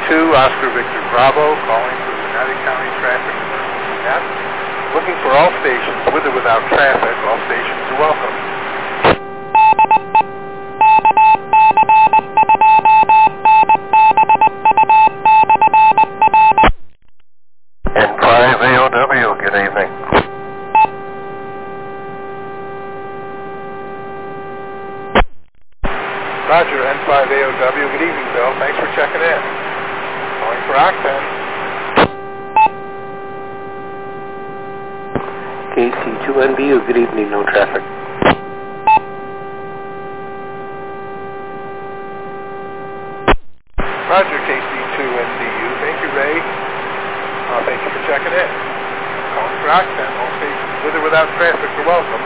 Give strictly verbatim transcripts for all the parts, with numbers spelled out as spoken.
two, Oscar Victor Bravo, calling for United County Traffic Emergency Net. Looking for all stations with or without traffic. All stations are welcome. N five A O W, good evening. Roger, N five A O W, good evening, Bill. Thanks for checking in. Calling for Octane. K C two N B U, good evening, no traffic. Roger, K C two N B U. Thank you, Ray. Uh, thank you for checking in. Calling for Octane. All stations with or without traffic are welcome.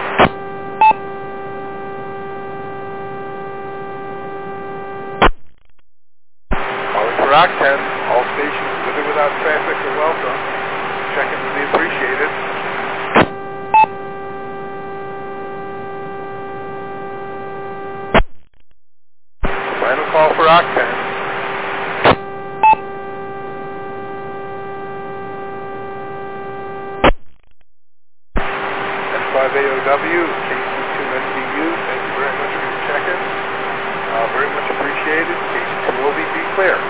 Calling for Octane. All stations with or without traffic are welcome. Check-in would be appreciated. Final call for Octane. N five A O W, K C two N B U, thank you very much for your check-in. Uh, very much appreciated. K C two O B P clear.